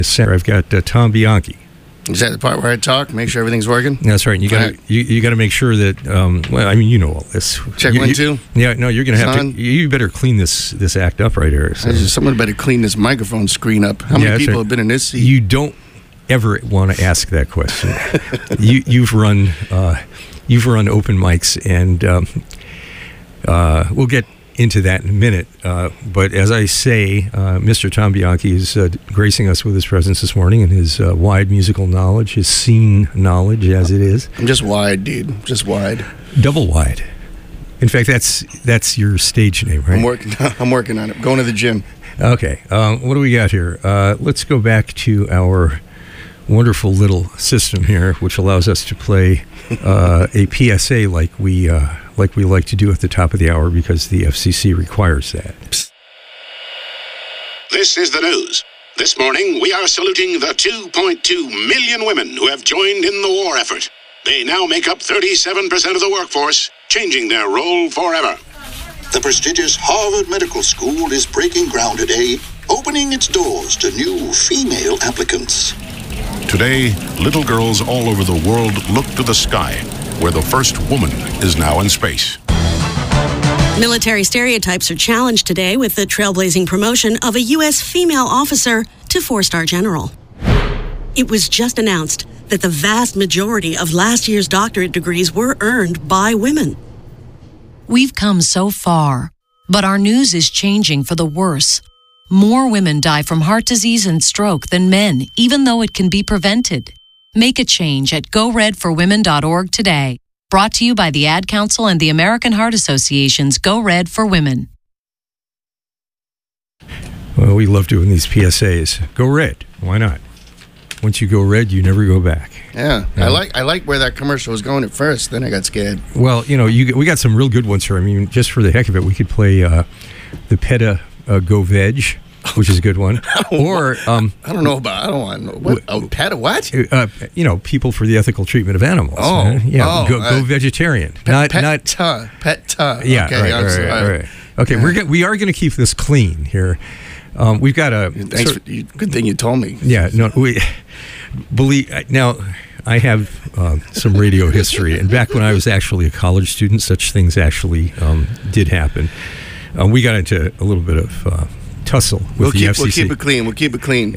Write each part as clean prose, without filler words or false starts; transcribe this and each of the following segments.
Center. I've got Tom Bianchi. Is that the part where I talk? Make sure everything's working? That's right. You got you got to make sure that. Well, I mean, you know all this. Check 1, 2. Yeah, no, you're going to have to. You better clean this act up right here. So. Someone better clean this microphone screen up. How many people have been in this seat? You don't ever want to ask that question. You've run open mics, and we'll get into that in a minute. But as I say, Mr. Tom Bianchi is gracing us with his presence this morning and his wide musical knowledge, his scene knowledge, as it is. I'm just wide, dude. Just wide. Double wide. In fact, that's your stage name, right? I'm working on it. I'm going to the gym. Okay. What do we got here? Let's go back to our wonderful little system here, which allows us to play a PSA like we like to do at the top of the hour because the FCC requires that. This is the news. This morning, we are saluting the 2.2 million women who have joined in the war effort. They now make up 37% of the workforce, changing their role forever. The prestigious Harvard Medical School is breaking ground today, opening its doors to new female applicants. Today, little girls all over the world look to the sky, where the first woman is now in space. Military stereotypes are challenged today with the trailblazing promotion of a U.S. female officer to 4-star general. It was just announced that the vast majority of last year's doctorate degrees were earned by women. We've come so far, but our news is changing for the worse. More women die from heart disease and stroke than men, even though it can be prevented. Make a change at GoRedForWomen.org today. Brought to you by the Ad Council and the American Heart Association's Go Red for Women. Well, we love doing these PSAs. Go red. Why not? Once you go red, you never go back. Yeah. I like where that commercial was going at first. Then I got scared. Well, we got some real good ones here. I mean, just for the heck of it, we could play the PETA Go Veg, which is a good one. Or I don't know about. I don't want to know what. PETA what? People for the ethical treatment of animals. Oh, yeah. Go vegetarian. PETA. Yeah. Okay, right. Okay, we are going to keep this clean here. We've got a. Good thing you told me. Yeah. No. Now, I have some radio history, and back when I was actually a college student, such things actually did happen. We got into a little bit of tussle with the FCC. We'll keep it clean.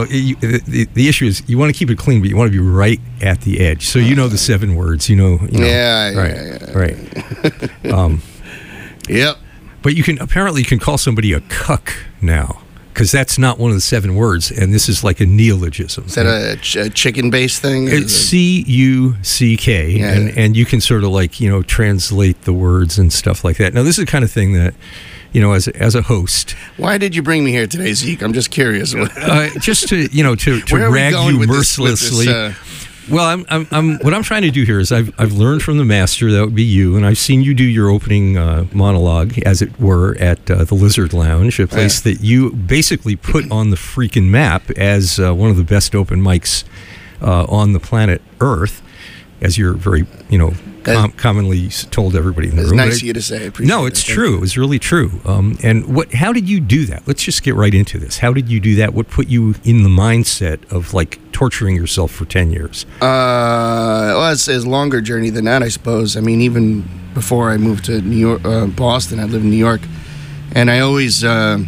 The issue is you want to keep it clean, but you want to be right at the edge. So the 7 words. Yeah. Right. Yep. But you can call somebody a cuck now, because that's not one of the 7 words, and this is like a neologism. Is that a chicken-based thing? It's CUCK, and you can sort of translate the words and stuff like that. Now, this is the kind of thing that, as a host. Why did you bring me here today, Zeke? I'm just curious. Just to rag you mercilessly. Well, what I'm trying to do here is I've learned from the master, that would be you, and I've seen you do your opening monologue, as it were, at the Lizard Lounge, a place that you basically put on the freaking map as one of the best open mics on the planet Earth, as you're very, commonly told everybody in the room. It's nice of you to say. No, it's true. It was really true. And how did you do that? Let's just get right into this. How did you do that? What put you in the mindset of torturing yourself for 10 years? Well, it's a longer journey than that, I suppose. I mean, even before I moved to New York, Boston, I lived in New York, and I always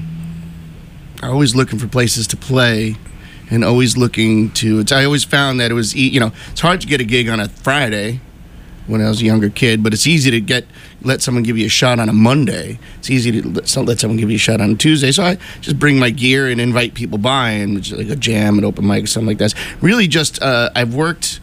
looking for places to play. And always looking to, I always found that it was, it's hard to get a gig on a Friday when I was a younger kid, but it's easy to let someone give you a shot on a Monday. It's easy to let someone give you a shot on a Tuesday. So I just bring my gear and invite people by, and just like a jam, an open mic, something like that. Really just, I've worked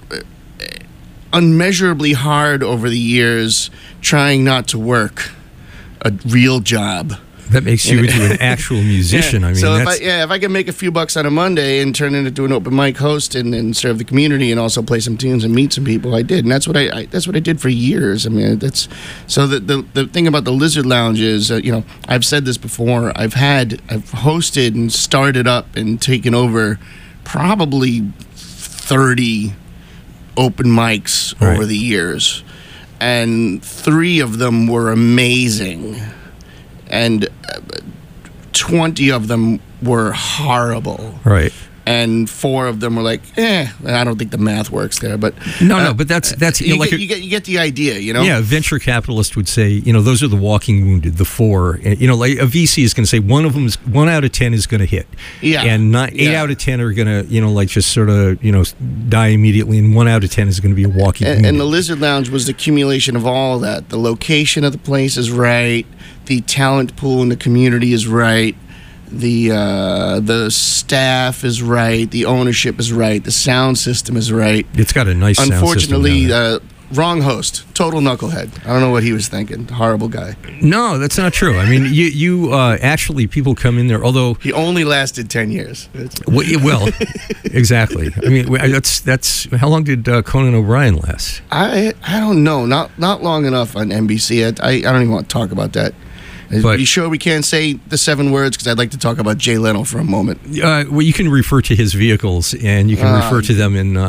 unmeasurably hard over the years trying not to work a real job. That makes you into an actual musician. Yeah. I mean, so if I can make a few bucks on a Monday and turn it into an open mic host and serve the community and also play some tunes and meet some people, I did, and that's what I did for years. I mean, that's so the thing about the Lizard Lounge is, I've said this before. I've hosted and started up and taken over probably 30 open mics over the years, and 3 of them were amazing. And 20 of them were horrible. Right. and 4 of them were like, I don't think the math works there. But but that's you get the idea, Yeah, a venture capitalist would say, those are the walking wounded, the 4. Like a VC is going to say one out of 10 is going to hit, and 8 out of 10 are going to, like just sort of, die immediately, and 1 out of 10 is going to be a walking wounded. And the Lizard Lounge was the accumulation of all of that. The location of the place is right. The talent pool in the community is right. The staff is right. The ownership is right. The sound system is right. It's got a nice sound system. Unfortunately, wrong host. Total knucklehead. I don't know what he was thinking. Horrible guy. No, that's not true. I mean, you actually, people come in there, although... He only lasted 10 years. Well, exactly. I mean, that's how long did Conan O'Brien last? I don't know. Not long enough on NBC. I don't even want to talk about that. Are you sure we can't say the 7 words? Because I'd like to talk about Jay Leno for a moment. Well, you can refer to his vehicles, and you can refer to them in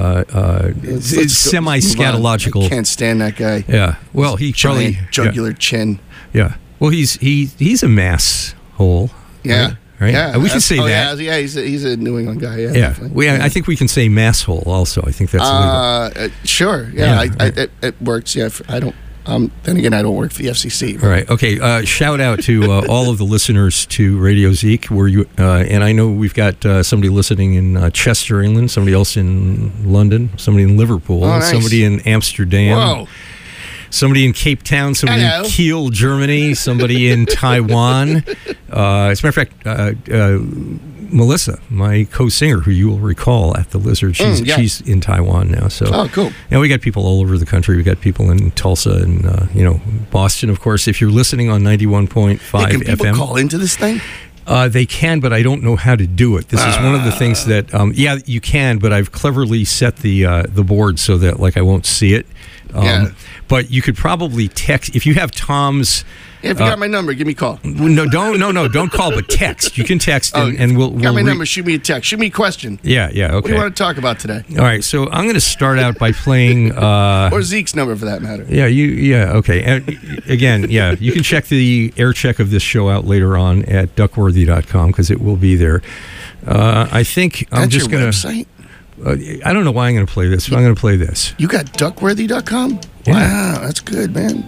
semi-scatological. I can't stand that guy. Yeah. Well, he giant jugular chin. Yeah. Well, he's a mass hole. Yeah. Right? Yeah. We can say that. Yeah. He's a New England guy. Yeah. Definitely. I think we can say mass hole also. I think that's legal. Sure. Yeah. It works. Yeah. I don't. Then again, I don't work for the FCC. All right. Okay. Shout out to all of the listeners to Radio Zeke. Where you and I know we've got somebody listening in Chester, England. Somebody else in London. Somebody in Liverpool. Nice. Somebody in Amsterdam. Whoa. Somebody in Cape Town. Somebody in Kiel, Germany. Somebody in Taiwan. As a matter of fact, Melissa, my co-singer, who you will recall at the Lizard, she's in Taiwan now. So, cool. And we got people all over the country. We got people in Tulsa and Boston, of course. If you're listening on 91.5 can people FM, call into this thing? They can, but I don't know how to do it. This is one of the things that you can, but I've cleverly set the board so that I won't see it. But you could probably text if you have Tom's. Yeah, if you got my number, give me a call. No, don't call, but text. You can text, and we'll got my number. Shoot me a text. Shoot me a question. Yeah, okay. What do you want to talk about today? All right, so I'm going to start out by playing. Or Zeke's number, for that matter. Yeah, okay. And again, you can check the air check of this show out later on at duckworthy.com because it will be there. I think I'm That's just your going to. website? I don't know why I'm going to play this, but I'm going to play this. You got duckworthy.com? Yeah. Wow, that's good, man.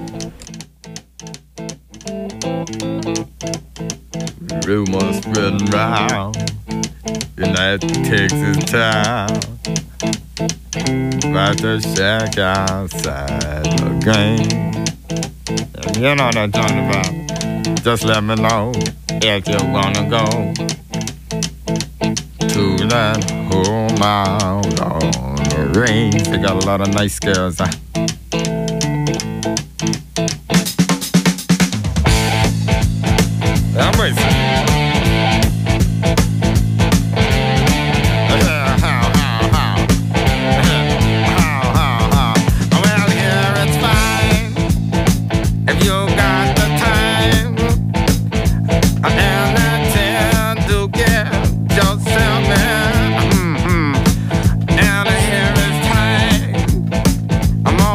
Rumors spreading round in that Texas town about the shack outside the game. And you know what I'm talking about. Just let me know if you wanna go to that home out on the range. They got a lot of nice girls. I'm racing. Well, here it's fine if you got the time and the time to get yourself in. And here it's time. I'm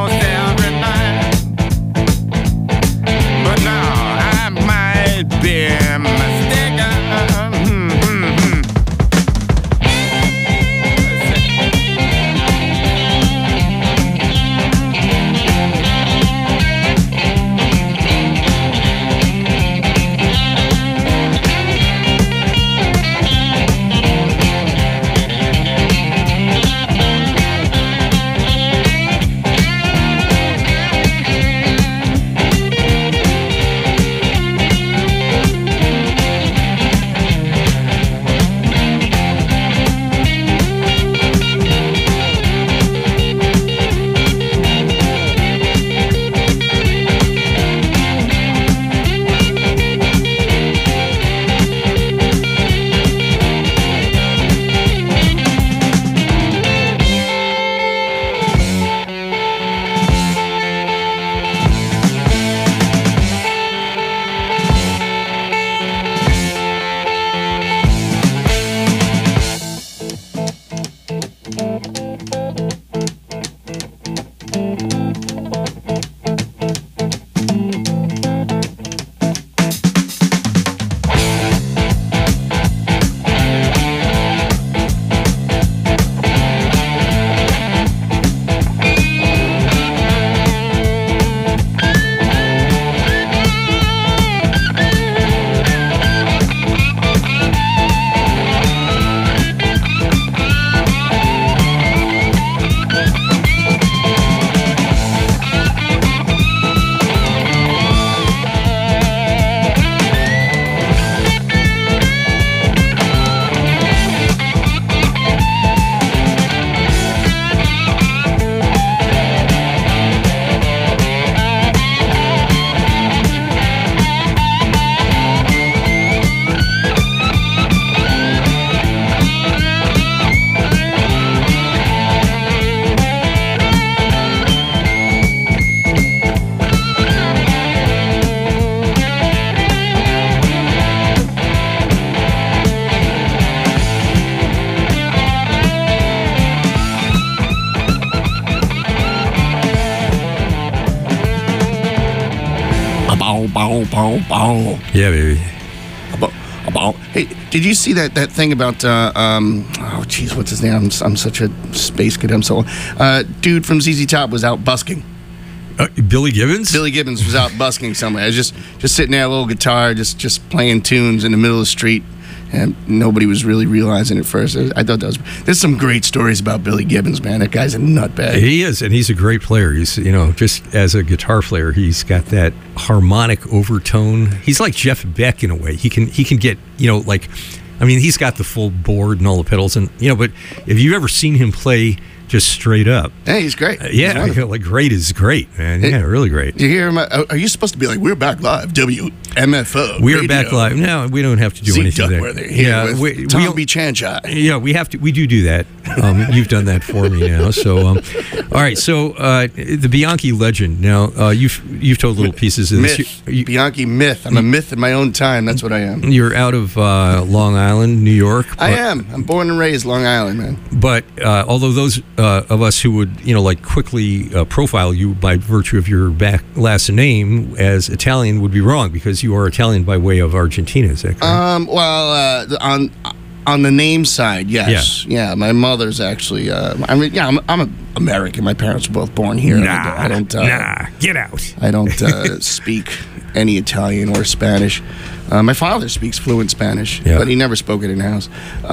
bow, bow, bow. Yeah, baby. Hey, did you see that thing about oh geez, what's his name? I'm such a space kid. I'm so dude from ZZ Top was out busking. Billy Gibbons? Billy Gibbons was out busking somewhere. I was just sitting there, a little guitar, just playing tunes in the middle of the street, and nobody was really realizing it first. I thought there's some great stories about Billy Gibbons, man. That guy's a nutbag. He is, and he's a great player. He's, just as a guitar player, he's got that harmonic overtone. He's like Jeff Beck in a way. He can get, he's got the full board and all the pedals, and but if you've ever seen him play just straight up. Hey, he's great. Great is great, man. Yeah, really great. Do you hear him? Are you supposed to be like, we're back live, WMFO? We're back live. No, we don't have to do anything there. With Tom B. Chanchai. Yeah, we have to. We do that. You've done that for me now. So, all right. So, the Bianchi legend. Now, you've told little pieces of this. Bianchi myth. I'm a myth in my own time. That's what I am. You're out of Long Island, New York. I am. I'm born and raised Long Island, man. But although those of us who would, quickly profile you by virtue of your last name as Italian would be wrong, because you are Italian by way of Argentina, is that correct? On the name side, yes. Yeah, my mother's actually, I'm American. My parents were both born here. I don't get out. I don't speak any Italian or Spanish. My father speaks fluent Spanish, but he never spoke it in the house.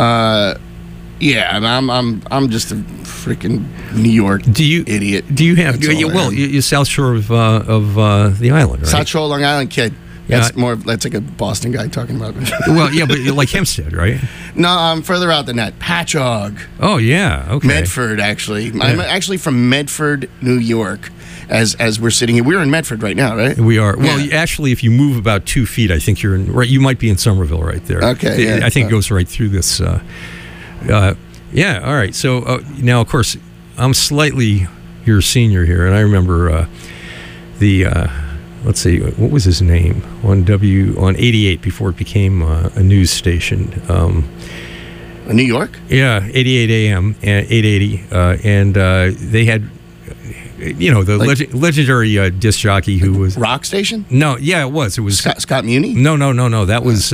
Yeah, I'm just a freaking New York idiot. Do you have? You're South Shore of the island, right? South Shore, Long Island kid. That's like a Boston guy talking about it. Well, yeah, but you're like Hempstead, right? No, I'm further out than that. Patchogue. Oh yeah, okay. Medford, actually. Yeah. I'm actually from Medford, New York. As we're sitting here, we're in Medford right now, right? We are. Well, actually, if you move about 2 feet, I think you're in. Right, you might be in Somerville right there. Okay. I think it goes right through this. Yeah, all right. So now, of course, I'm slightly your senior here, and I remember let's see, what was his name on 88 before it became a news station. New York? Yeah, 88 AM and 880, and they had. The legendary disc jockey who was rock station. No, yeah, it was Scott Muni. No. That was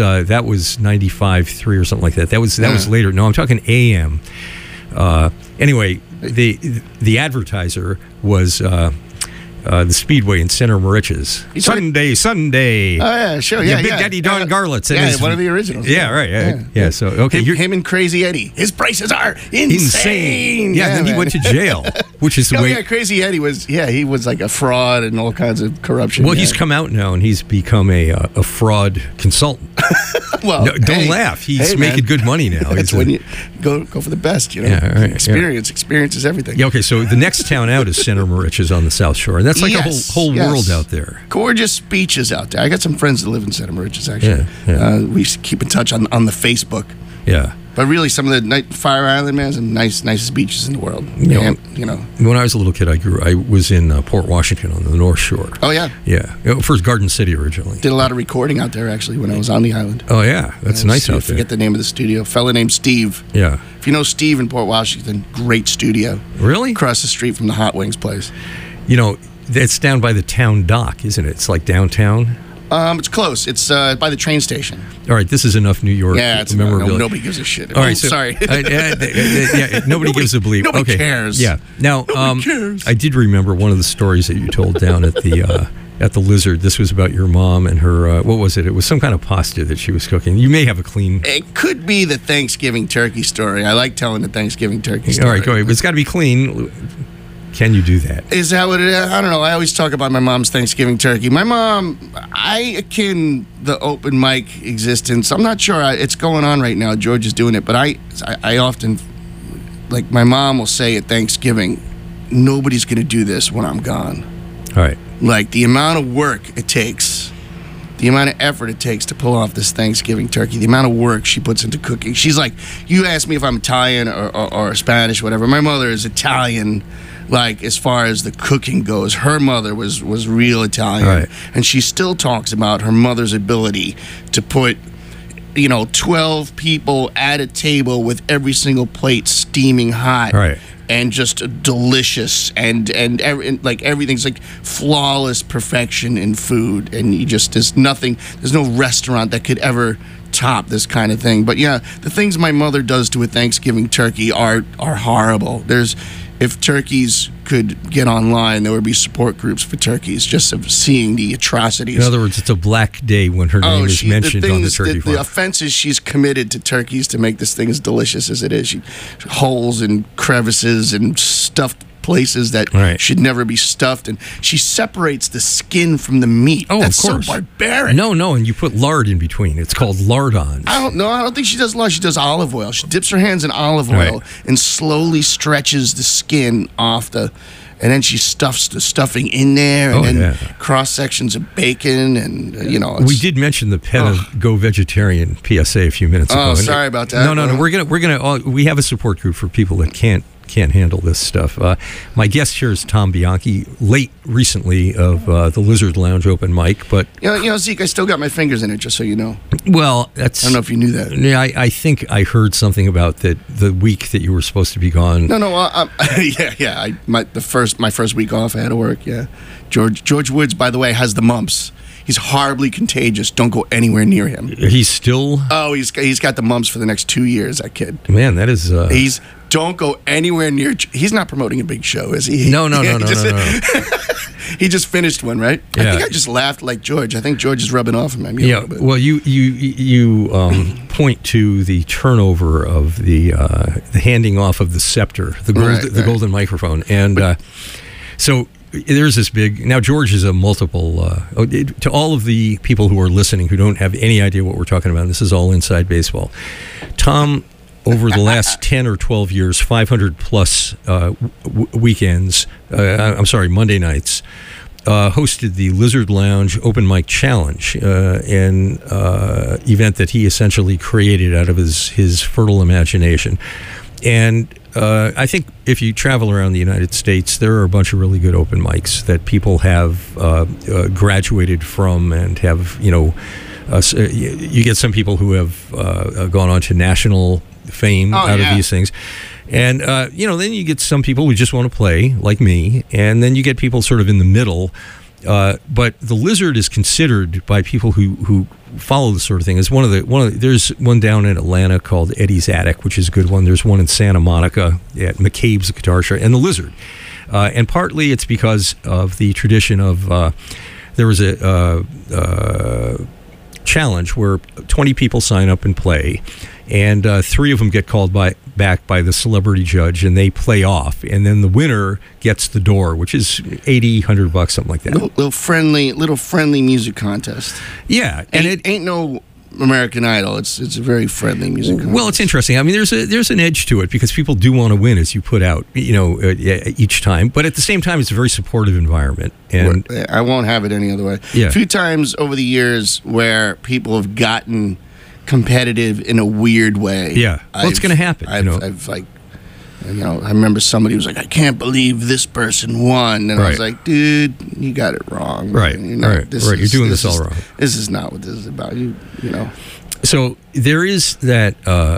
95.3 or something like that. That was later. No, I'm talking AM. Anyway, the advertiser was the Speedway in Center Moriches. Sunday. Oh yeah, sure. Yeah, Big Daddy Don Garlitz. Yeah, one of the originals. Yeah, right. Yeah. So okay, him and Crazy Eddie. His prices are insane. Yeah, then he went to jail, which is the way. Yeah, Crazy Eddie was. Yeah, he was like a fraud and all kinds of corruption. Well, he's come out now and he's become a fraud consultant. Well, don't laugh. He's making good money now. That's when you go for the best. Yeah, right, experience is everything. Yeah. Okay, so the next town out is Center Moriches on the South Shore, and that's like a whole world out there. Gorgeous beaches out there. I got some friends that live in Center Moriches, actually. Yeah. We keep in touch on the Facebook. Yeah. But really, some of the Fire Island, man, some nicest beaches in the world. When I was a little kid, I was in Port Washington on the North Shore. Oh, yeah? Yeah. First Garden City originally. Did a lot of recording out there, actually, when I was on the island. Oh, yeah. That's nice out there. I forget the name of the studio. A fella named Steve. Yeah. If you know Steve in Port Washington, great studio. Really? Across the street from the Hot Wings place. It's down by the town dock, isn't it? It's like downtown. It's close. It's by the train station. All right, this is enough New York. Yeah, it's nobody gives a shit. All right, sorry. Nobody gives a bleep. Nobody cares. Yeah. Now, cares. I did remember one of the stories that you told down at the Lizard. This was about your mom and her. What was it? It was some kind of pasta that she was cooking. You may have a clean. It could be the Thanksgiving turkey story. I like telling the Thanksgiving turkey story. All right, go ahead. But it's got to be clean. Can you do that? Is that what it is? I don't know. I always talk about my mom's Thanksgiving turkey. My mom, I akin the open mic existence. I'm not sure it's going on right now. George is doing it. But I often, like my mom will say at Thanksgiving, nobody's going to do this when I'm gone. All right. Like the amount of work it takes, the amount of effort it takes to pull off this Thanksgiving turkey, the amount of work she puts into cooking. She's like, you ask me if I'm Italian or Spanish, whatever. My mother is Italian. Like, as far as the cooking goes, her mother was real Italian. Right. And she still talks about her mother's ability to put, 12 people at a table with every single plate steaming hot. Right. and just delicious, and like everything's like flawless perfection in food, and there's no restaurant that could ever top this kind of thing. But yeah, the things my mother does to a Thanksgiving turkey are horrible. If turkeys could get online, there would be support groups for turkeys, just of seeing the atrocities. In other words, it's a black day when her name is mentioned on the turkey farm. The offenses she's committed to turkeys to make this thing as delicious as it is. Holes and crevices and stuffed places that should never be stuffed, and she separates the skin from the meat. Oh, that's of course. So barbaric. No, and you put lard in between. It's called lardons. I don't think she does lard. She does olive oil. She dips her hands in olive oil and slowly stretches the skin off and then she stuffs the stuffing in there, and cross sections of bacon, and we did mention the Pet of Go Vegetarian PSA a few minutes ago. Oh, sorry about that. No. We have a support group for people that can't handle this stuff. My guest here is Tom Bianchi, late recently of the Lizard Lounge open mic, but Zeke, I still got my fingers in it, just so you know. Well, I don't know if you knew that. Yeah, I think I heard something about the week that you were supposed to be gone. No, my first week off, I had to work. Yeah, George Woods, by the way, has the mumps. He's horribly contagious. Don't go anywhere near him. He's still. Oh, he's got the mumps for the next 2 years. That kid. Man, that is. Don't go anywhere near. He's not promoting a big show, is he? No. He just finished one, right? Yeah. I think I just laughed like George. I think George is rubbing off on me. Yeah. A little bit. Well, you point to the turnover of the handing off of the scepter, the golden microphone, and so. There's this big. Now, George is a multiple. To all of the people who are listening who don't have any idea what we're talking about, this is all inside baseball. Tom, over the last 10 or 12 years, 500 plus weekends, Monday nights, hosted the Lizard Lounge Open Mic Challenge, an event that he essentially created out of his fertile imagination. And I think if you travel around the United States, there are a bunch of really good open mics that people have graduated from and have, you get some people who have gone on to national fame out of these things. And, then you get some people who just want to play, like me, and then you get people sort of in the middle. But the Lizard is considered by people who follow this sort of thing as one of the. There's one down in Atlanta called Eddie's Attic, which is a good one. There's one in Santa Monica at McCabe's Guitar Show, and the Lizard. And partly it's because of the tradition of there was a challenge where 20 people sign up and play, and 3 of them get called back by the celebrity judge, and they play off, and then the winner gets the door, which is $80-$100, something like that. Little friendly music contest. Yeah, and it ain't no American Idol. It's a very friendly music contest. Well, it's interesting. I mean, there's an edge to it because people do want to win, as you put out, each time. But at the same time, it's a very supportive environment. And I won't have it any other way. Yeah. A few times over the years where people have gotten competitive in a weird way. Yeah, well, it's going to happen. I remember somebody was like, "I can't believe this person won," and I was like, "Dude, you got it wrong. Right, You're doing this all wrong. This is not what this is about. You know." So there is that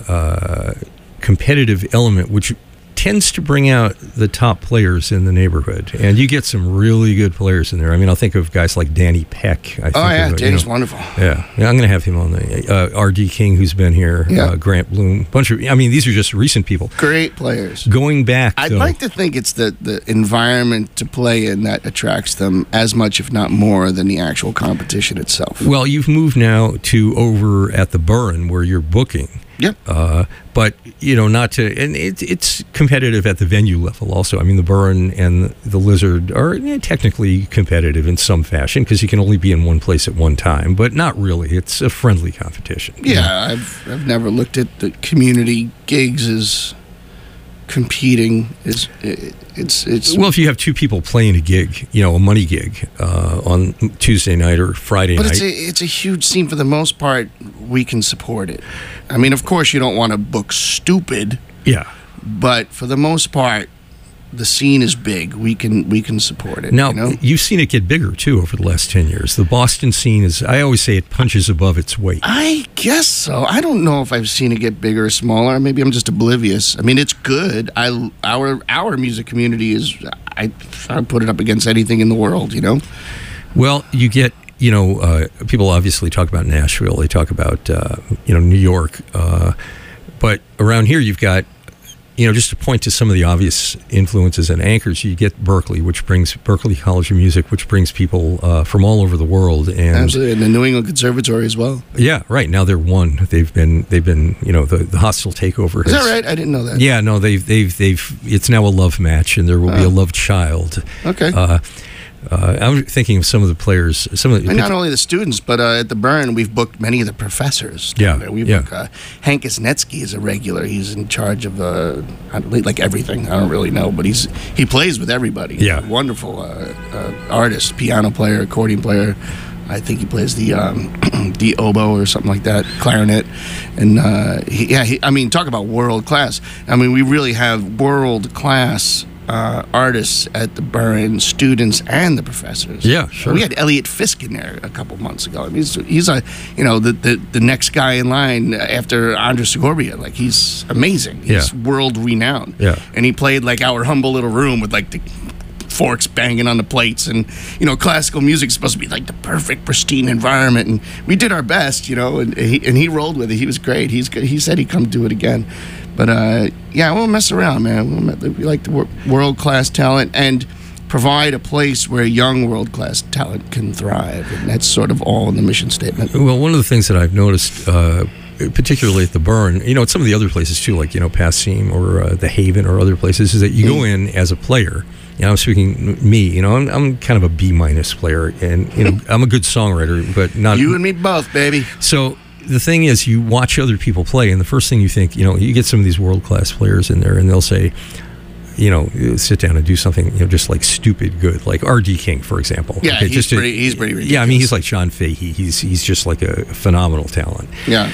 competitive element, which tends to bring out the top players in the neighborhood, and you get some really good players in there. I mean, I'll think of guys like Danny Peck. Danny's wonderful. Yeah, I'm going to have him on the R.D. King, who's been here. Grant Bloom, these are just recent people. Great players. Going back, I'd like to think it's the environment to play in that attracts them as much, if not more, than the actual competition itself. Well, you've moved now to over at the Burren where you're booking. Yep. But not to, and it's competitive at the venue level also. I mean, the Burren and the Lizard are technically competitive in some fashion because you can only be in one place at one time, but not really. It's a friendly competition. Yeah, I've never looked at the community gigs as competing. It's well, if you have 2 people playing a gig, a money gig on Tuesday night or Friday night. But it's a huge scene. For the most part, we can support it. I mean, of course, you don't want to book stupid. Yeah. But for the most part, the scene is big. We can support it. Now, you know? You've seen it get bigger, too, over the last 10 years. The Boston scene is, I always say it punches above its weight. I guess so. I don't know if I've seen it get bigger or smaller. Maybe I'm just oblivious. I mean, it's good. Our music community is, I put it up against anything in the world, you know? Well, you get, people obviously talk about Nashville. They talk about, New York. But around here, you've got, just to point to some of the obvious influences and anchors, you get Berklee, which brings Berklee College of Music, which brings people from all over the world, and absolutely, and the New England Conservatory as well. Yeah, right. Now they're one. They've been, the hostile takeover. Is that right? I didn't know that. Yeah, no, they've. It's now a love match, and there will be a love child. Okay. I'm thinking of some of the players. And not only the students, but at the Burn, we've booked many of the professors. We book Hank Isnetsky is a regular. He's in charge of like everything. I don't really know, but he plays with everybody. Yeah, wonderful artist, piano player, accordion player. I think he plays the oboe or something like that, clarinet, and I mean, talk about world class. I mean, we really have world class artists at the Burn, students and the professors. Yeah, sure. We had Elliot Fisk in there a couple months ago. I mean, he's the next guy in line after Andres Segovia. Like, he's amazing. He's world renowned. Yeah, and he played like our humble little room with like the forks banging on the plates, and classical music is supposed to be like the perfect pristine environment, and we did our best, and he rolled with it. He was great. He said he'd come do it again. But I won't mess around, man. We like the world-class talent and provide a place where young world-class talent can thrive, and that's sort of all in the mission statement. Well, one of the things that I've noticed, particularly at the Burn, at some of the other places too, like Passim or the Haven or other places, is that you go in as a player. I'm speaking me. I'm kind of a B- player, and I'm a good songwriter, but not you and me both, baby. So the thing is, you watch other people play, and the first thing you think, you get some of these world-class players in there, and they'll say, sit down and do something, just like stupid good, like R.D. King, for example. Yeah, okay, he's pretty ridiculous. Yeah, I mean, he's like Sean Fahey. He's just like a phenomenal talent. Yeah.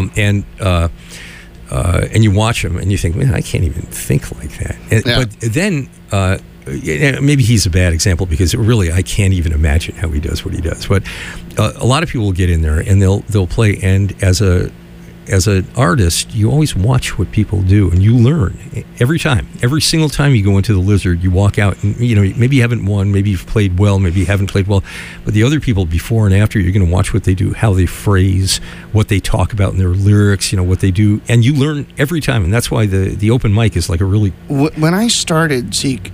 And you watch him, and you think, man, I can't even think like that. But then, maybe he's a bad example, because really I can't even imagine how he does what he does. But a lot of people will get in there and they'll play, and as an artist, you always watch what people do, and you learn every time. Every single time you go into the Lizard, you walk out, and maybe you haven't won, maybe you've played well, maybe you haven't played well, but the other people before and after, you're going to watch what they do, how they phrase, what they talk about in their lyrics, what they do, and you learn every time. And that's why the open mic is like a really... When I started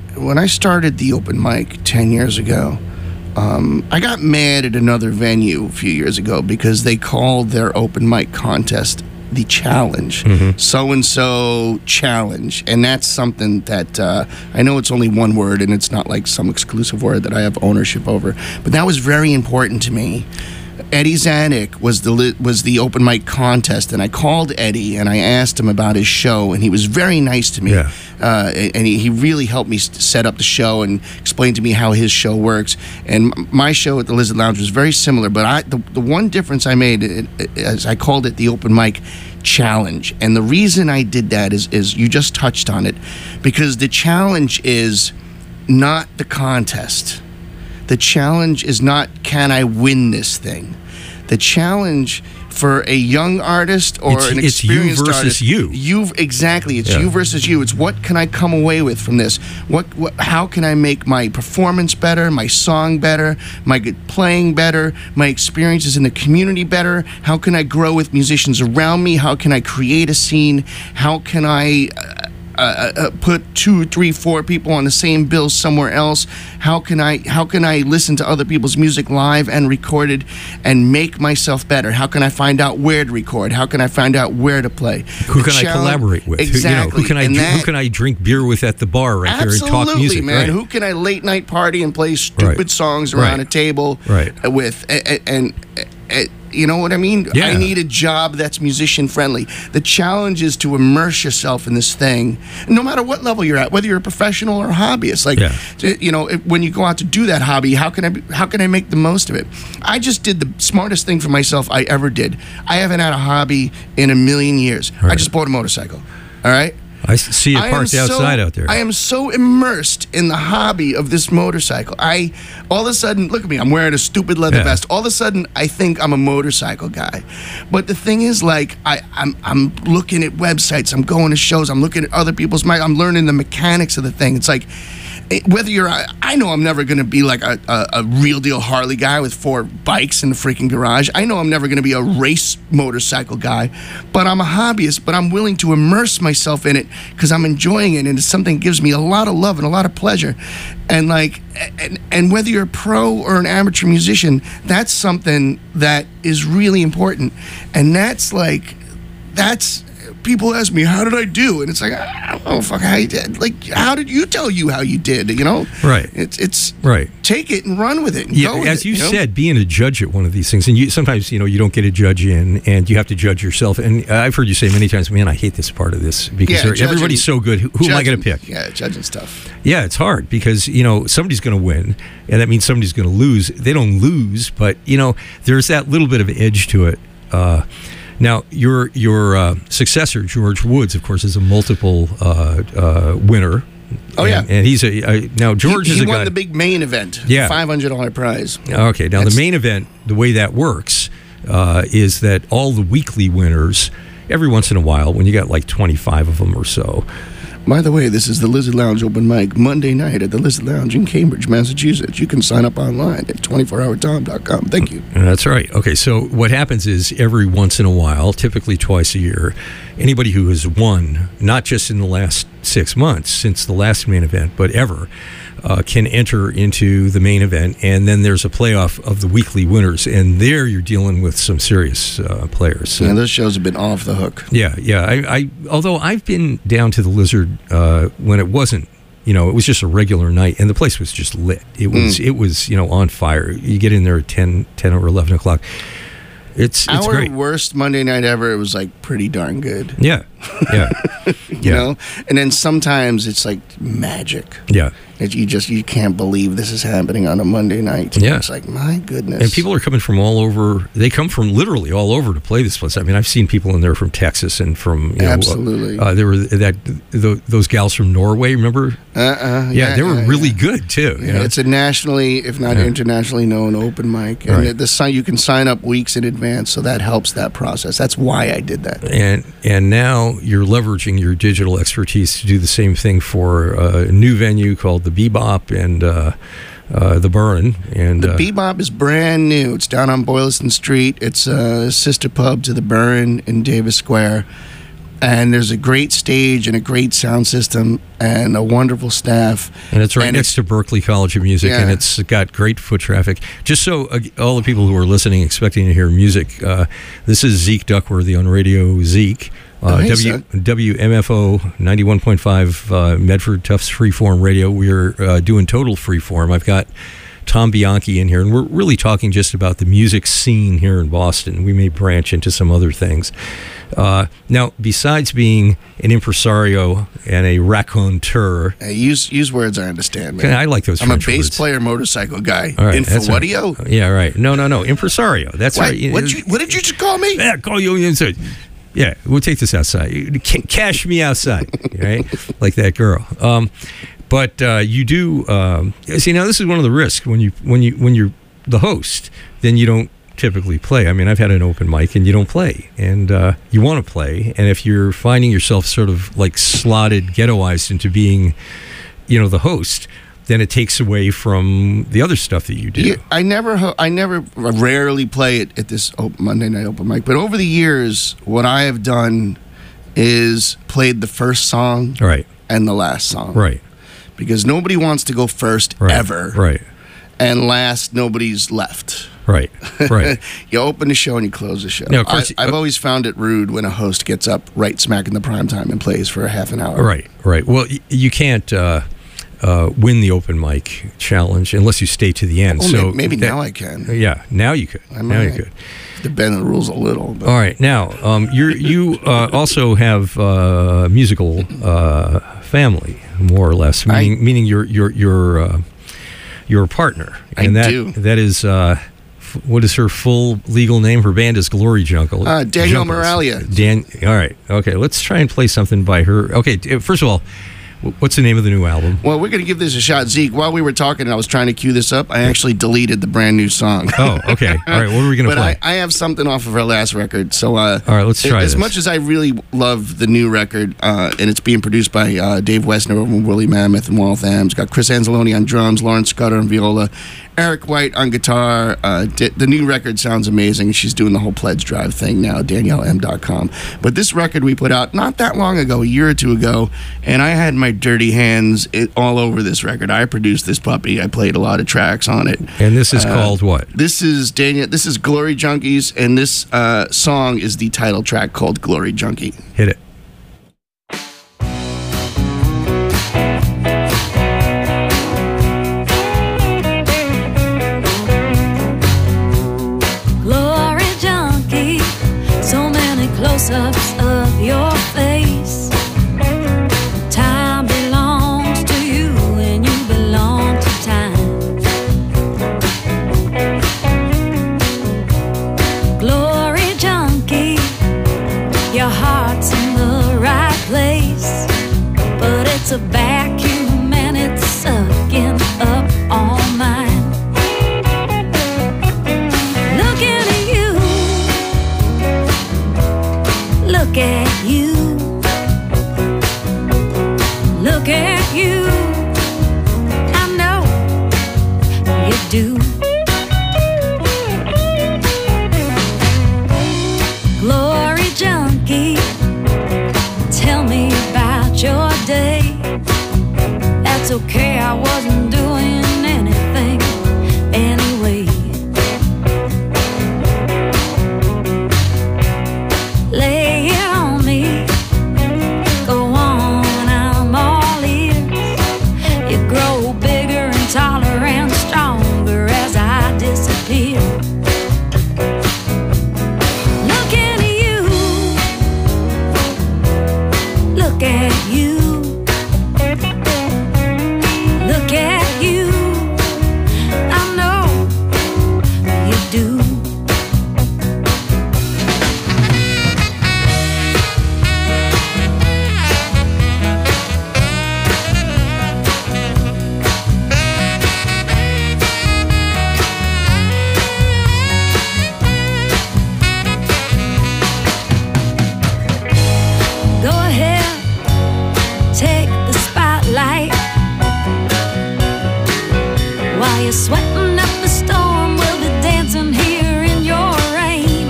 the open mic 10 years ago, I got mad at another venue a few years ago because they called their open mic contest the Challenge. Mm-hmm. So-and-so Challenge. And that's something that I know it's only one word, and it's not like some exclusive word that I have ownership over, but that was very important to me. Eddie Zanuck was the open mic contest, and I called Eddie and I asked him about his show, and he was very nice to me. Yeah. And he really helped me set up the show and explain to me how his show works. And my show at the Lizard Lounge was very similar, but the one difference I made is I called it the open mic challenge. And the reason I did that is you just touched on it, because the challenge is not the contest. The challenge is not, can I win this thing? The challenge for a young artist or an experienced artist... It's you versus you. Exactly. It's you versus you. It's what can I come away with from this? How can I make my performance better, my song better, my playing better, my experiences in the community better? How can I grow with musicians around me? How can I create a scene? How can I... put 2, 3, 4 people on the same bill somewhere else? How can I listen to other people's music live and recorded and make myself better? How can I find out where to record? How can I find out where to play? Who can I collaborate with? Exactly. Who can I drink beer with at the bar right here and talk music? Absolutely, man. Right. Who can I late night party and play stupid songs around a table with? And you know what I mean? Yeah. I need a job that's musician friendly. The challenge is to immerse yourself in this thing, no matter what level you're at, whether you're a professional or a hobbyist. Like, when you go out to do that hobby, how can I make the most of it? I just did the smartest thing for myself I ever did. I haven't had a hobby in a million years. Right. I just bought a motorcycle. All right. I see it parked outside out there. I am so immersed in the hobby of this motorcycle. All of a sudden, look at me, I'm wearing a stupid leather vest. All of a sudden, I think I'm a motorcycle guy. But the thing is, like, I'm looking at websites, I'm going to shows, I'm looking at other people's mics, I'm learning the mechanics of the thing. It's like, whether you're, I know I'm never going to be like a real deal Harley guy with 4 bikes in the freaking garage. I know I'm never going to be a race motorcycle guy, but I'm a hobbyist, but I'm willing to immerse myself in it because I'm enjoying it, and it's something that gives me a lot of love and a lot of pleasure. And like, and whether you're a pro or an amateur musician, that's something that is really important. And that's people ask me, how did I do? And it's like, I don't know, how you did. Like, how did you tell you how you did? You know? Right. It's right. Take it and run with it. And go with as you said, being a judge at one of these things, and sometimes, you don't get a judge in, and you have to judge yourself. And I've heard you say many times, man, I hate this part of this because everybody's so good. Who am I going to pick? Yeah, judging stuff. Yeah, it's hard because, somebody's going to win, and that means somebody's going to lose. They don't lose, but, there's that little bit of edge to it. Now, your successor, George Woods, of course, is a multiple winner. Oh, yeah. And he's now George is a guy. He won the big main event. Yeah. $500 prize. Okay. Now, the main event, the way that works is that all the weekly winners, every once in a while, when you got like 25 of them or so. By the way, this is the Lizard Lounge open mic Monday night at the Lizard Lounge in Cambridge, Massachusetts. You can sign up online at 24hourtom.com. Thank you. That's right. Okay, so what happens is every once in a while, typically twice a year, anybody who has won, not just in the last 6 months since the last main event, but ever, can enter into the main event, and then there's a playoff of the weekly winners, and there you're dealing with some serious players. So, yeah, those shows have been off the hook. Yeah. I although I've been down to the Lizard when it wasn't, it was just a regular night, and the place was just lit. It was on fire. You get in there at 10 or 11 o'clock. It's great. Our worst Monday night ever, it was like pretty darn good. Yeah. You know? And then sometimes it's like magic. Yeah. You can't believe this is happening on a Monday night. Yeah. It's like, my goodness. And people are coming from all over. They come from literally all over to play this place. I mean, I've seen people in there from Texas and from, absolutely. There were those gals from Norway, remember? Yeah, they were really good too. Yeah, it's a nationally, if not internationally known open mic. And you can sign up weeks in advance, so that helps that process. That's why I did that. And now you're leveraging your digital expertise to do the same thing for a new venue called the Bebop and the Burn. And the Bebop is brand new. It's down on Boylston Street. It's a sister pub to the Burn in Davis Square. And there's a great stage and a great sound system and a wonderful staff. And it's next to Berklee College of Music, and it's got great foot traffic. Just so all the people who are listening, expecting to hear music, this is Zeke Duckworthy on Radio Zeke. WMFO 91.5 Medford Tufts Freeform Radio. We're doing total freeform. I've got Tom Bianchi in here, and we're really talking just about the music scene here in Boston. We may branch into some other things. Now, besides being an impresario and a raconteur, use words I understand, man. I like those. I'm French a bass words. Player, motorcycle guy. All right, Infowadio? Right. Yeah, right. No, impresario. That's right. What did you just call me? Yeah, call you inside. Yeah, we'll take this outside. Cash me outside, right? Like that girl. But you do see, now this is one of the risks when you're the host, then you don't typically play. I mean, I've had an open mic and you don't play, and you want to play, and if you're finding yourself sort of like slotted, ghettoized into being, the host, then it takes away from the other stuff that you do. Yeah, I rarely play it at this Monday night open mic, but over the years, what I have done is played the first song and the last song. Right. Because nobody wants to go first ever. Right. And last, nobody's left. Right. You open the show and you close the show. Now, of course, I've always found it rude when a host gets up right smack in the prime time and plays for a half an hour. Right. Well, you can't win the open mic challenge unless you stay to the end. Well, so maybe now I can. Yeah, now you could. Now you could. To bend the rules a little. But. All right. Now, you also have a musical family, more or less, meaning your partner, and that is what is her full legal name? Her band is Glory Jungle. Danielle Moralia. All right. Okay, let's try and play something by her. Okay, first of all, what's the name of the new album? Well, we're going to give this a shot. Zeke, while we were talking and I was trying to cue this up, I actually deleted the brand new song. Oh, okay. All right, what are we going to play? But I have something off of her last record. So, all right, let's try this. As much as I really love the new record, and it's being produced by Dave Westner over Woolly Mammoth and Waltham. It's got Chris Anzalone on drums, Lawrence Scudder on viola, Eric White on guitar. The new record sounds amazing. She's doing the whole pledge drive thing now, DanielleM.com. But this record we put out not that long ago, a year or two ago, and I had my dirty hands all over this record. I produced this puppy. I played a lot of tracks on it. And this is called what? This is Glory Junkies, and this song is the title track called Glory Junkie. Hit it. Close-ups of your face. Time belongs to you and you belong to time. Glory junkie, your heart's in the right place, but it's a vacuum and it's sucking up all mine. Look at you, look at you, I know you do. Glory junkie, tell me about your day. That's okay, I wasn't doing anything anyway. Lay it on me, go on, I'm all ears. You grow bigger and taller and stronger as I disappear. Look at you, look at you, look at you, I know you do. Sweating up the storm, we'll be dancing here in your rain.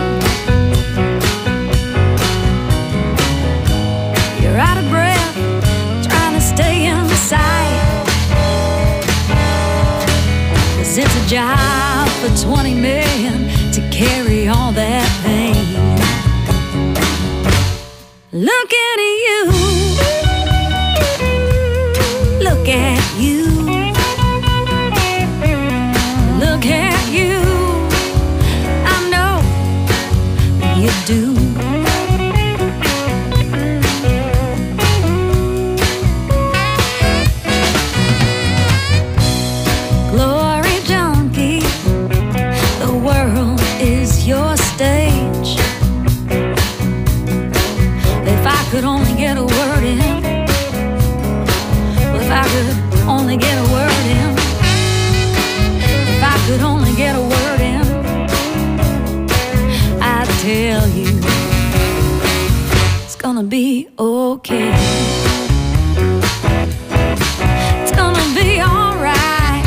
You're out of breath, trying to stay inside, 'cause it's a job for 20 million to carry all that pain. Look at you, look at you, look at you, I know you do. Glory junkie, the world is your stage. If I could only get a word in, if I could only get a word in, if I could only get a word in, I'd tell you it's gonna be okay. It's gonna be alright.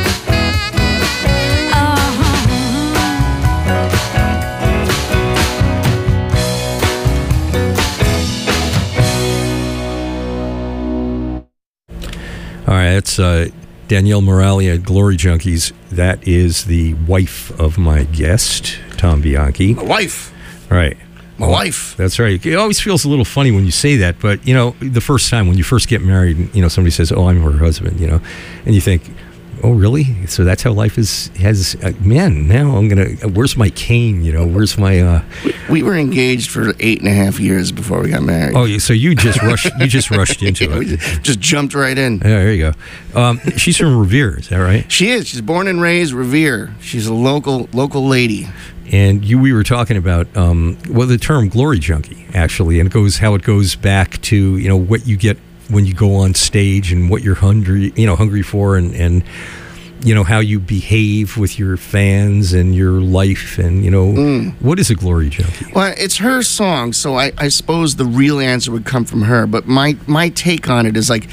All right, that's Danielle Moralia, Glory Junkies. That is the wife of my guest, Tom Bianchi. My wife. Right. My wife. That's right. It always feels a little funny when you say that, but, you know, the first time when you first get married, you know, somebody says, oh, I'm her husband, you know, and you think, oh, really? So that's how life has. Man, now I'm gonna. Where's my cane? Where's my? We were engaged for 8.5 years before we got married. Oh, so you just rushed. You just rushed into it. Just jumped right in. Yeah, there you go. She's from Revere, is that right? She is. She's born and raised Revere. She's a local lady. And we were talking about the term glory junkie, actually, and how it goes back to what you get when you go on stage and what you're hungry for, and how you behave with your fans and your life, and what is a glory junkie? Well, it's her song, so I suppose the real answer would come from her. But my take on it is like,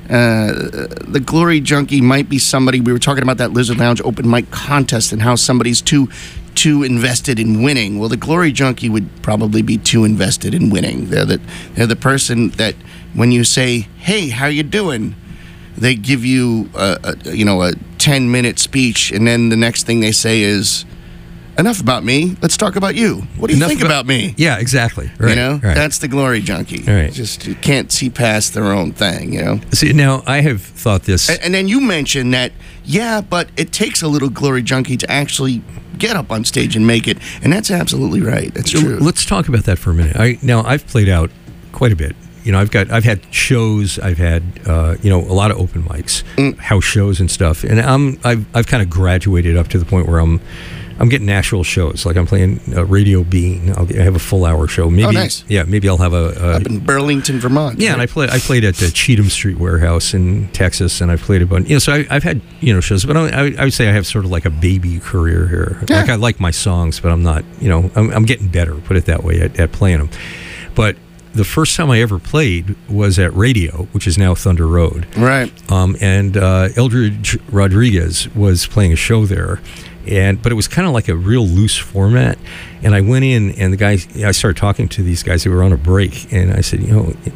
the glory junkie might be somebody. We were talking about that Lizard Lounge open mic contest and how somebody's too invested in winning. Well, the glory junkie would probably be too invested in winning. They're the person that when you say, "Hey, how you doing?" they give you a 10-minute speech, and then the next thing they say is, "Enough about me. Let's talk about you. What do you think about me?" Yeah, exactly. Right, right. That's the glory junkie. Right. Just you can't see past their own thing. See, now I have thought this, and then you mentioned that. Yeah, but it takes a little glory junkie to actually get up on stage and make it, and that's absolutely right. That's true. Let's talk about that for a minute. I've played out quite a bit. I've had shows. I've had a lot of open mics, house shows and stuff, and I've kind of graduated up to the point where I'm getting actual shows. Like I'm playing Radio Bean. I have a full hour show. Maybe, oh, nice. Yeah, maybe I'll have up in Burlington, Vermont. Yeah, right? And I played at the Cheatham Street Warehouse in Texas, and I played a bunch. So I've had shows, but I would say I have sort of like a baby career here. Yeah. Like I like my songs, but I'm not. I'm getting better. Put it that way at playing them. But the first time I ever played was at Radio, which is now Thunder Road. Right. And Eldridge Rodriguez was playing a show there. But it was kind of like a real loose format, and I went in, and I started talking to these guys who were on a break, and I said,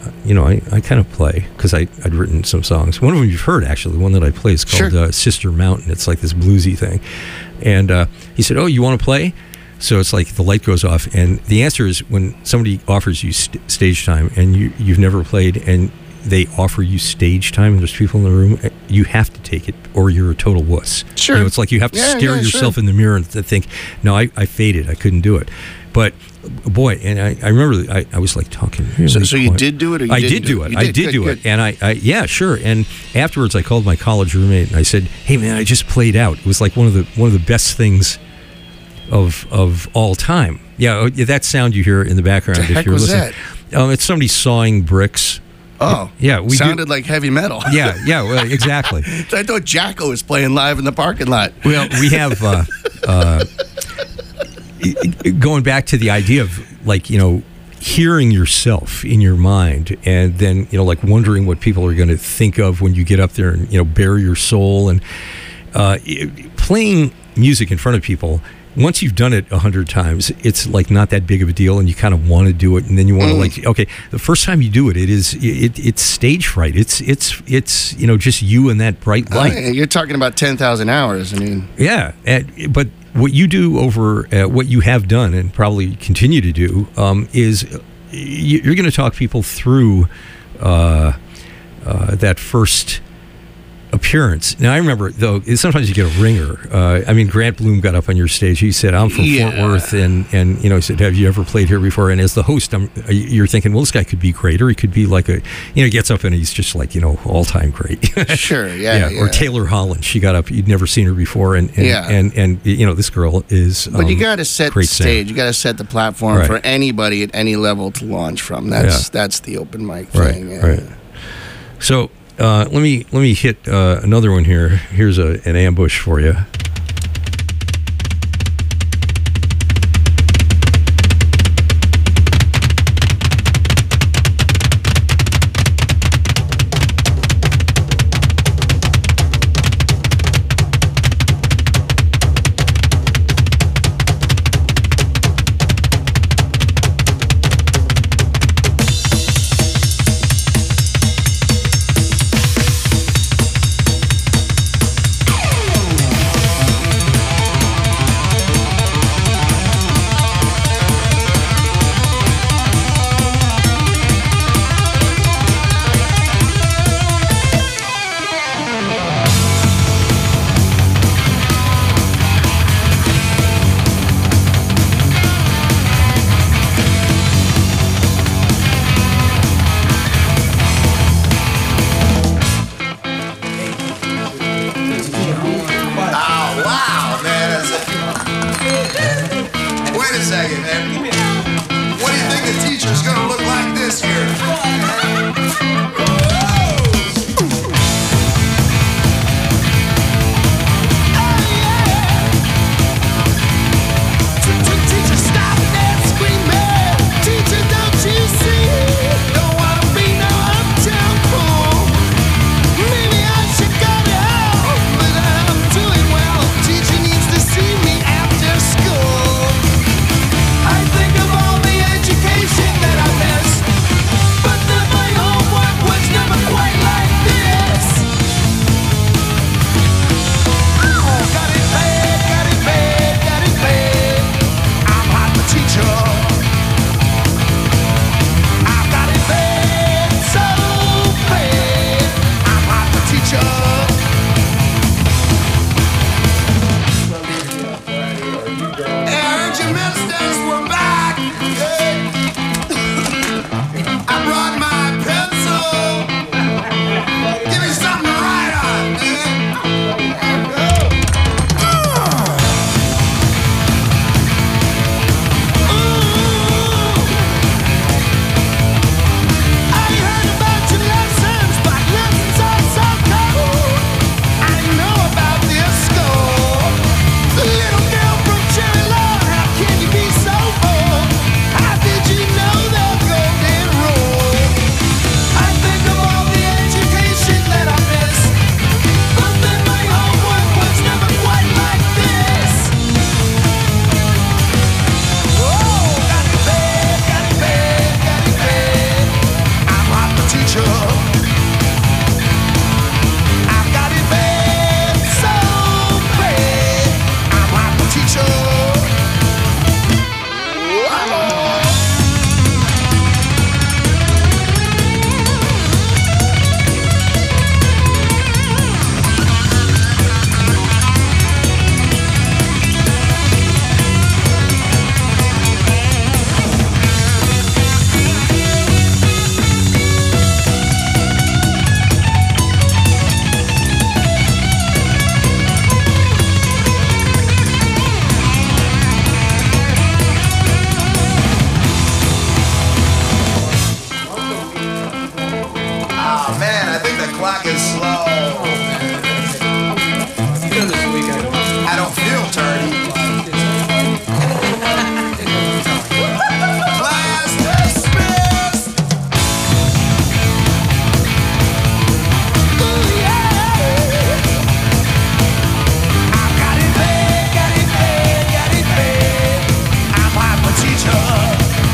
I kind of play, because I'd written some songs. One of them you've heard, actually. The one that I play is called Sister Mountain. It's like this bluesy thing, and he said, "Oh, you want to play?" So it's like the light goes off, and the answer is when somebody offers you stage time, and you've never played, and they offer you stage time and there's people in the room, you have to take it or you're a total wuss. Sure. It's like you have to stare yourself in the mirror and think, no, I faded. I couldn't do it. But boy, and I remember I was like talking really So you did do it, or you didn't do it? I did do it. And yeah, sure. And afterwards I called my college roommate and I said, "Hey man, I just played out." It was like one of the best things of all time. Yeah, that sound you hear in the background if you're listening. That? It's somebody sawing bricks. Oh, yeah, we sounded like heavy metal. Yeah, well, exactly. I thought Jacko was playing live in the parking lot. Well, we have going back to the idea of hearing yourself in your mind, and then like wondering what people are going to think of when you get up there and bare your soul, and playing music in front of people. Once you've done it 100 times, it's like not that big of a deal, and you kind of want to do it, and then you want to okay. The first time you do it, it's stage fright. It's just you and that bright light. You're talking about 10,000 hours. I mean, yeah, but what you do over what you have done and probably continue to do is you're going to talk people through that first appearance. Now I remember though, sometimes you get a ringer. Grant Bloom got up on your stage. He said, "I'm from Fort Worth," and he said, "Have you ever played here before?" And as the host, you're thinking, well, this guy could be great, or he could be like he gets up and he's just like all time great. Sure, yeah. Or Taylor Holland, she got up, you'd never seen her before, and this girl is. But you got to set the stage. You got to set the platform for anybody at any level to launch from. That's the open mic thing. Yeah. Right. So. Let me hit another one here. Here's an ambush for you. Oh man, I think the clock is slow. I don't feel dirty. Class dismissed. Ooh, yeah. I got it paid. I'm hyper teacher.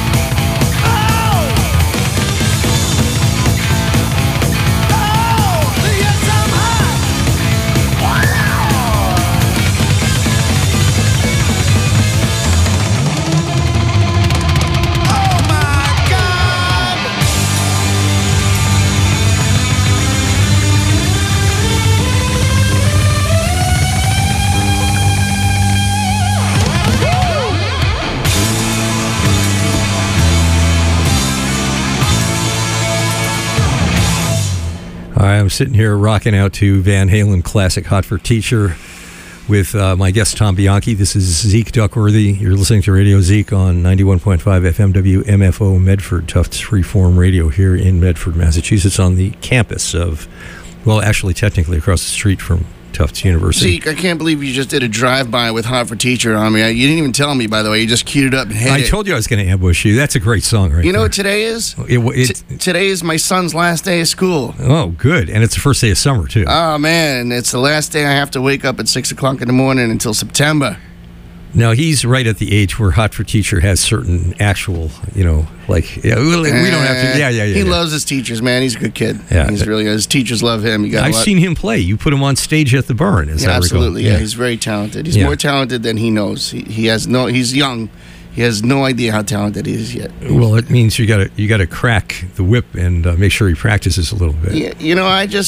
I'm sitting here rocking out to Van Halen classic Hot for Teacher with my guest Tom Bianchi. This is Zeke Duckworthy. You're listening to Radio Zeke on 91.5 FM WMFO Medford, Tufts Freeform Radio here in Medford, Massachusetts, on the campus of, well, actually technically across the street from Tufts University. Zeke, I can't believe you just did a drive-by with Hot for Teacher on me. You didn't even tell me, by the way. You just queued it up and hit it. I told you I was going to ambush you. That's a great song right there. You know what today is? Today is my son's last day of school. Oh, good. And it's the first day of summer, too. Oh, man. It's the last day I have to wake up at 6 o'clock in the morning until September. Now, he's right at the age where Hot for Teacher has certain actual, like, we don't have to, He loves his teachers, man. He's a good kid. Yeah. His teachers love him. I've seen him play. You put him on stage at the Burn, as I recall. Absolutely, yeah. He's very talented. He's more talented than he knows. He's young. He has no idea how talented he is yet. Well, it means you got to crack the whip and make sure he practices a little bit. Yeah,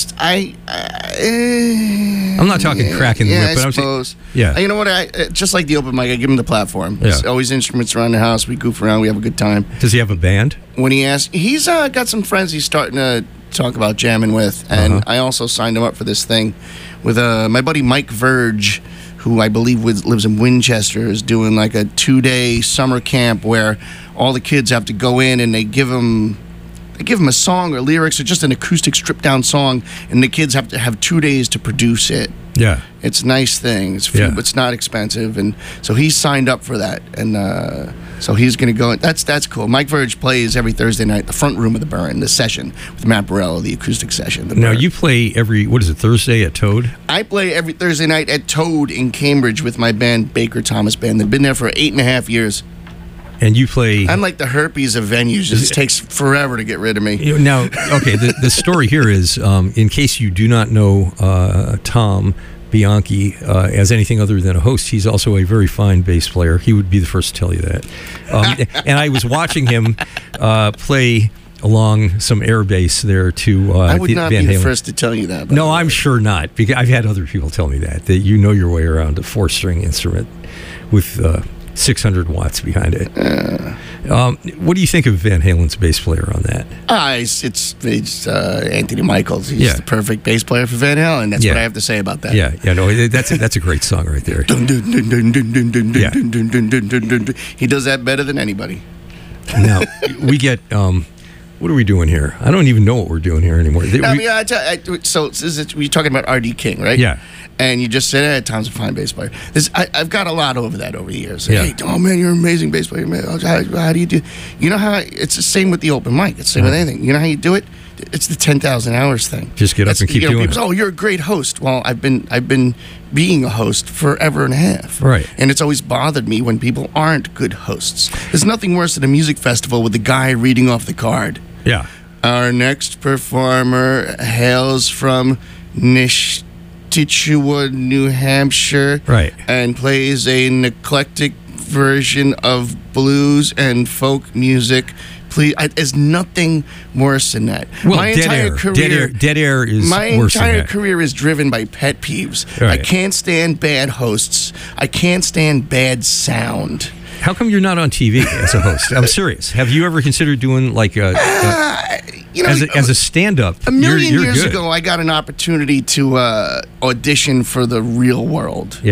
I'm not talking cracking the whip, but I suppose. You know what? Just like the open mic, I give him the platform. Yeah. There's always instruments around the house. We goof around. We have a good time. Does he have a band? When he asks, he's got some friends he's starting to talk about jamming with, and I also signed him up for this thing with my buddy Mike Verge, who I believe lives in Winchester, is doing like a 2-day summer camp where all the kids have to go in and they give them a song or lyrics or just an acoustic stripped down song, and the kids have to have 2 days to produce it. Yeah. It's a nice thing. It's not expensive, and so he's signed up for that, and so he's going to go. That's cool. Mike Verge plays every Thursday night, the front room of the Burn, the session with Matt Borello, the acoustic session. Now you play every Thursday at Toad? I play every Thursday night at Toad in Cambridge with my band Baker Thomas Band. They've been there for 8.5 years. And you play... I'm like the herpes of venues. It just takes forever to get rid of me. Now, okay, the story here is, in case you do not know Tom Bianchi as anything other than a host, he's also a very fine bass player. He would be the first to tell you that. And I was watching him play along some air bass there to I would not Van be Halen. the first to tell you that. No, I'm sure not, because I've had other people tell me that you know your way around a 4-string instrument with 600 watts behind it. What do you think of Van Halen's bass player on that? It's Anthony Michaels. He's the perfect bass player for Van Halen. That's what I have to say about that. No, that's a great song right there. He does that better than anybody. Now, we get... what are we doing here? I don't even know what we're doing here anymore. So we're talking about R.D. King, right? Yeah. And you just said, Tom's a fine bass player. I've got a lot over that over the years. Yeah. Hey, oh man, you're an amazing bass player, man. How do you do? You know how it's the same with the open mic. It's the same with anything. You know how you do it? It's the 10,000 hours thing. Just get up and keep doing it. Oh, you're a great host. Well, I've been being a host forever and a half. Right. And it's always bothered me when people aren't good hosts. There's nothing worse than a music festival with the guy reading off the card. Yeah. Our next performer hails from Nishtitchua, New Hampshire. Right. And plays an eclectic version of blues and folk music. Please, there's nothing worse than that. Well, my entire career, dead air is my worse than entire that. career is driven by pet peeves. Right. I can't stand bad hosts. I can't stand bad sound. How come you're not on TV as a host? I'm serious. Have you ever considered doing like as a stand-up? A million years good. ago, I got an opportunity to audition for The Real World. Yeah.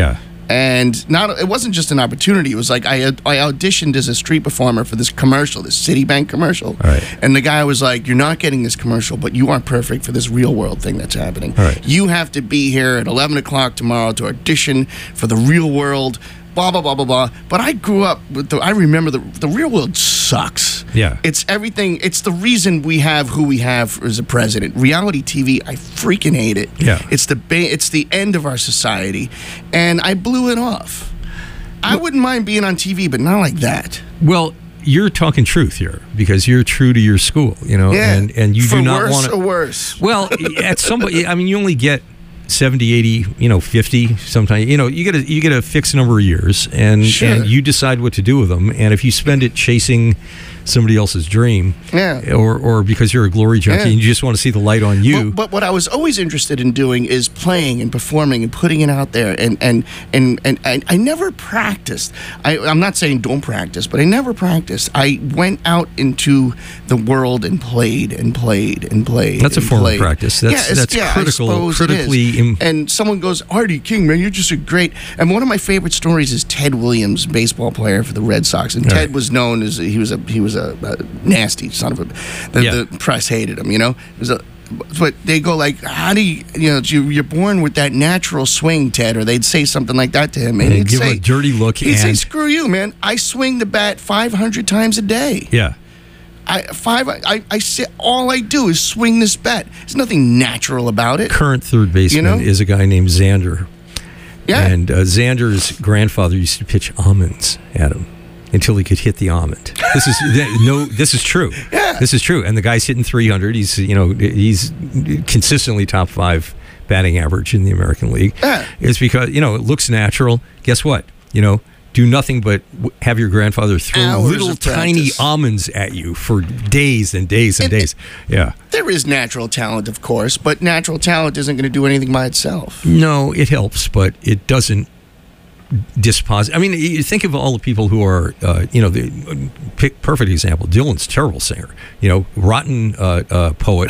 And it wasn't just an opportunity. It was like I auditioned as a street performer for this commercial, this Citibank commercial. Right. And the guy was like, "You're not getting this commercial, but you aren't perfect for this real world thing that's happening. Right. You have to be here at 11 o'clock tomorrow to audition for the real world." Blah, blah, blah, blah, blah. But I grew up with I remember the real world sucks. Yeah. It's everything. It's the reason we have who we have as a president. Reality TV, I freaking hate it. Yeah. It's the end of our society. And I blew it off. I wouldn't mind being on TV, but not like that. Well, you're talking truth here because you're true to your school, Yeah. and you For do not worse want to. or worse. Well, at somebody, I mean, you only get 70, 80, 50 sometimes. You get a fixed number of years, and you decide what to do with them. And if you spend it chasing somebody else's dream, or because you're a glory junkie and you just want to see the light on you. But what I was always interested in doing is playing and performing and putting it out there. And I never practiced. I'm not saying don't practice, but I never practiced. I went out into the world and played and played and played. That's a form of practice. That's critical. Critically. And someone goes, "Artie King, man, you're just a great." And one of my favorite stories is Ted Williams, baseball player for the Red Sox. And Ted was known as he was a nasty son of a. The press hated him. It was but they go like, "How do you're born with that natural swing, Ted?" Or they'd say something like that to him, and he'd give say, him a dirty look. He'd say, "Screw you, man! I swing the bat 500 times a day. Yeah." I sit. All I do is swing this bat. There's nothing natural about it. Current third baseman is a guy named Xander. Yeah. And Xander's grandfather used to pitch almonds at him until he could hit the almond. This is true. Yeah. This is true. And the guy's hitting 300. He's consistently top 5 batting average in the American League. Yeah. It's because it looks natural. Guess what? Do nothing but have your grandfather throw Hours little of tiny practice. almonds at you for days and days and days. Yeah. There is natural talent, of course, but natural talent isn't going to do anything by itself. No, it helps, but it doesn't disposit. I mean, you think of all the people who are, pick perfect example. Dylan's a terrible singer. Rotten poet,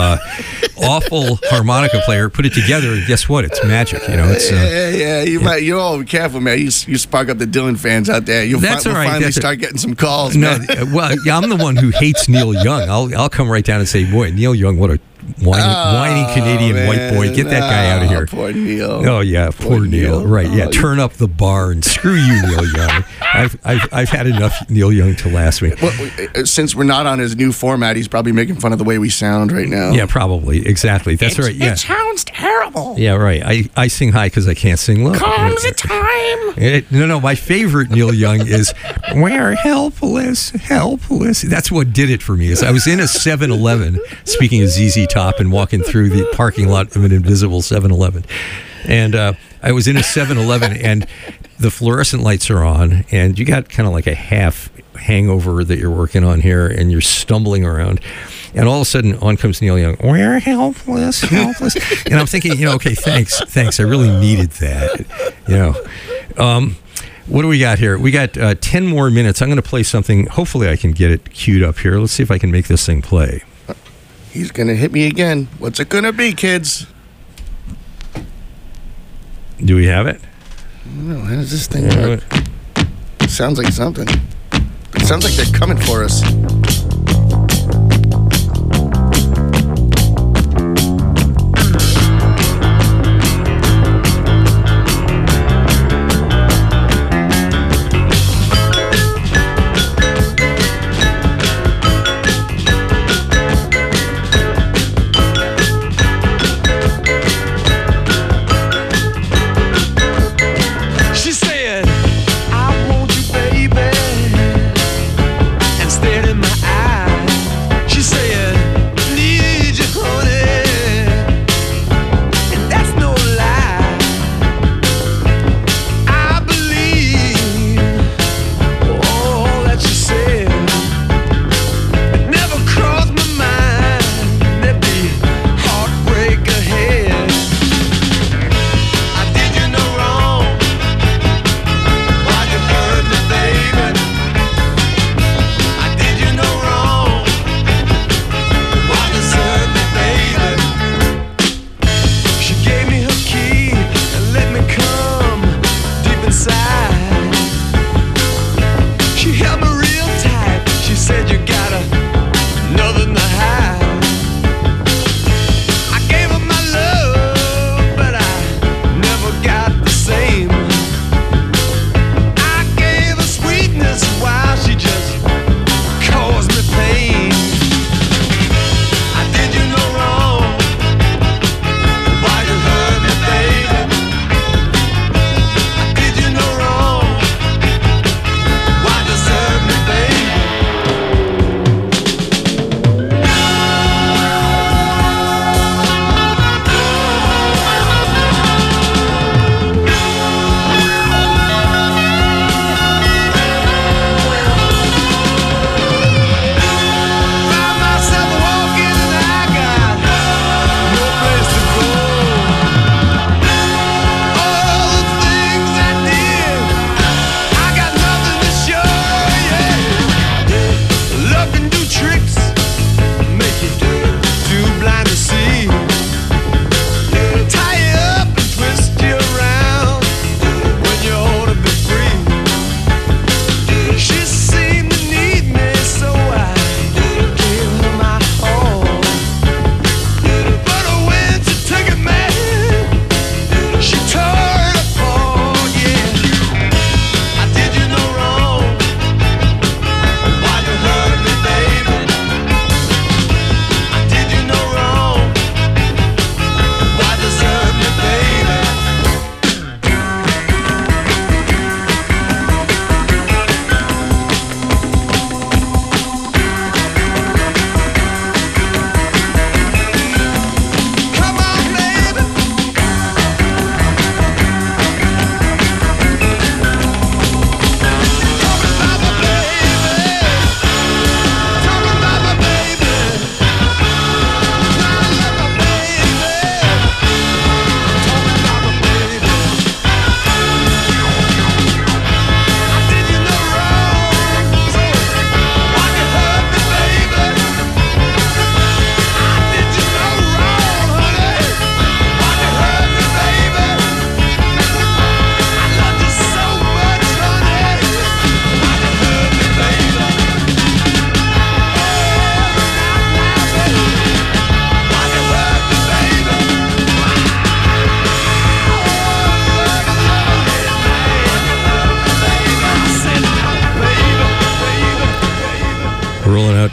awful harmonica player. Put it together, and guess what? It's magic. It's You're all careful, man. You spark up the Dylan fans out there. You'll finally start getting some calls. No, man. well, I'm the one who hates Neil Young. I'll come right down and say, boy, Neil Young, what a whiny Canadian white boy. Get that guy out of here. Poor Neil. Oh yeah, poor Neil. Right? Yeah, turn up the bar and screw you, Neil Young. I've had enough Neil Young to last me. Well, since we're not on his new format, he's probably making fun of the way we sound right now. Yeah, probably. Exactly. That's right. Yeah. It sounds terrible. Yeah, right. I sing high because I can't sing low. Comes a time. No. My favorite Neil Young is "We're helpless, helpless." That's what did it for me. Is I was in a 7-Eleven, speaking of ZZ Top, and walking through the parking lot of an invisible 7-Eleven, and I was in a 7-Eleven, and the fluorescent lights are on, and you got kind of like a half hangover that you're working on here, and you're stumbling around. And all of a sudden, on comes Neil Young. "We're helpless, helpless." And I'm thinking, okay, thanks. I really needed that. What do we got here? We got 10 more minutes. I'm going to play something. Hopefully, I can get it queued up here. Let's see if I can make this thing play. He's going to hit me again. What's it going to be, kids? Do we have it? I don't know. How does this thing work? Sounds like something. It sounds like they're coming for us. She said, "I want you, baby, instead of my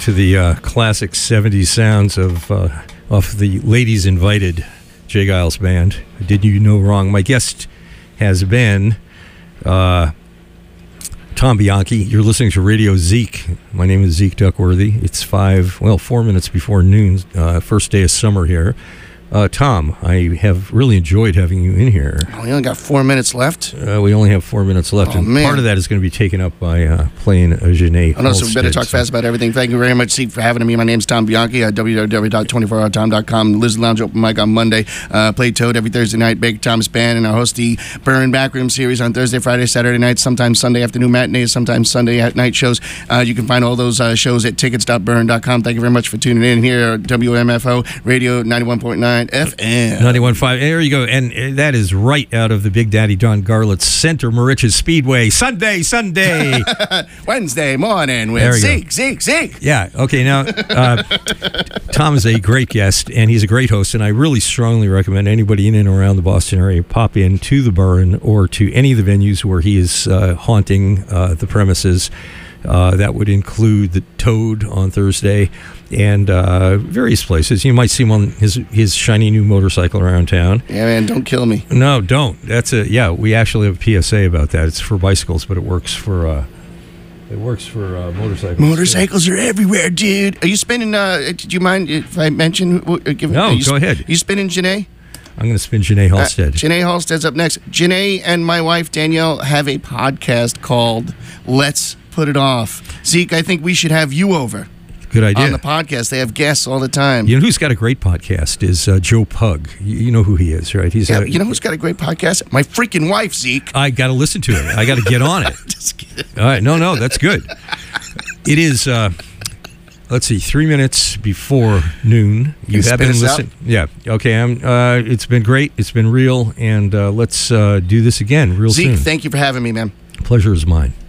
to the classic 70s sounds of the Ladies Invited, Jay Giles Band. Did You Know Wrong? My guest has been Tom Bianchi. You're listening to Radio Zeke. My name is Zeke Duckworthy. It's 4 minutes before noon, first day of summer here. Tom, I have really enjoyed having you in here. Oh, we only got 4 minutes left? We only have 4 minutes left, and part of that is going to be taken up by playing Janae Halstead. So we better talk fast about everything. Thank you very much, Zeke, for having me. My name's Tom Bianchi at www.24hourtom.com. Liz Lounge open mic on Monday. Play Toad every Thursday night. Big Thomas Band, and I host the Burn Backroom series on Thursday, Friday, Saturday nights, sometimes Sunday afternoon matinees, sometimes Sunday at night shows. You can find all those shows at tickets.burn.com. Thank you very much for tuning in here at WMFO Radio 91.9 FM. 91.5. There you go. And that is right out of the Big Daddy Don Garlitz Center Moriches Speedway. Sunday. Wednesday morning with Zeke. Yeah. Okay. Now, Tom is a great guest, and he's a great host, and I really strongly recommend anybody in and around the Boston area pop in to the Burn or to any of the venues where he is haunting the premises. That would include the Toad on Thursday and various places. You might see him on his shiny new motorcycle around town. Yeah, man, don't kill me. No, don't. We actually have a PSA about that. It's for bicycles, but it works for motorcycles. Motorcycles are everywhere, dude. Are you spinning? Did you mind if I mention? No, go ahead. You spinning, Janae? I'm going to spin Janae Halstead. Janae Halstead's up next. Janae and my wife, Danielle, have a podcast called Let's Put It Off. Zeke, I think we should have you over. Good idea. On the podcast. They have guests all the time. You know who's got a great podcast is Joe Pug. You know who he is, right? You know who's got a great podcast? My freaking wife, Zeke. I got to listen to it. I got to get on it. Just kidding. All right. No, that's good. It is... let's see, 3 minutes before noon. You have been listening. Yeah. Okay. It's been great. It's been real. And let's do this again real soon. Zeke, thank you for having me, man. Pleasure is mine.